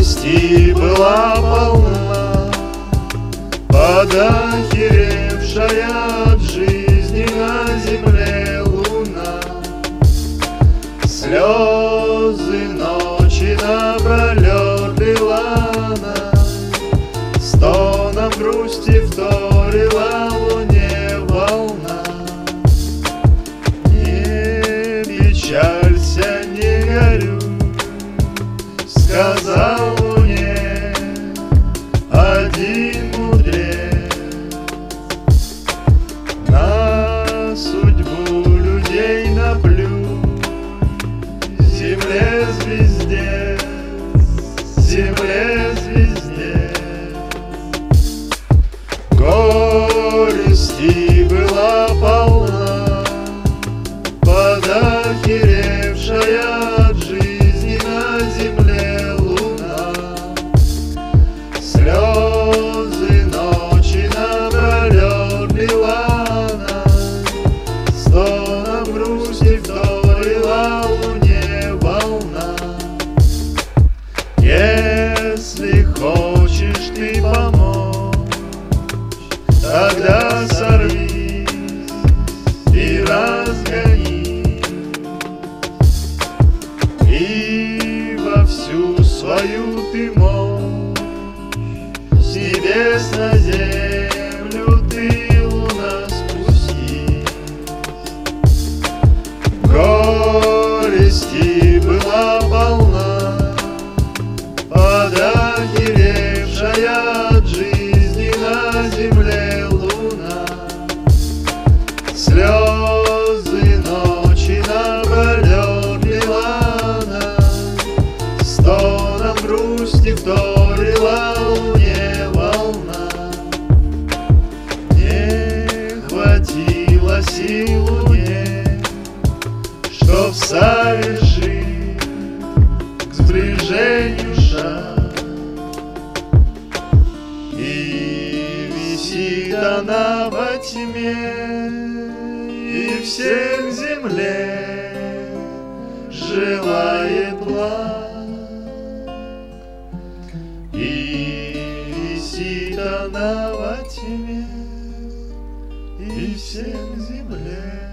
Горести была полна, подохеревшая от жизни на земле луна. Слезы ночи напролет лила она, стоном грусти вторила луне волна. Не печалься, не горюй, сказал луне один мудрец. На судьбу людей наплюй, земле звезде, земле звезде. Горести была полна, подохеревшая от жизни на земле луна. Слезы ночи напролет лила она, стоном грусти вторила луне волна. Если хочешь ты помочь, тогда сорвись и разгони, и во всю свою ты мощь с небес на землю ты, луна, спустись. Горести была полна, подохеревшая от жизни на земле луна. Слезы ночи напролет лила она, стоном грусти вторила луне волна. Не хватило сил луне, чтоб совершить к сближению шаг, и висит она во тьме, и всем земле желает благ. И висит она во тьме, и всем земле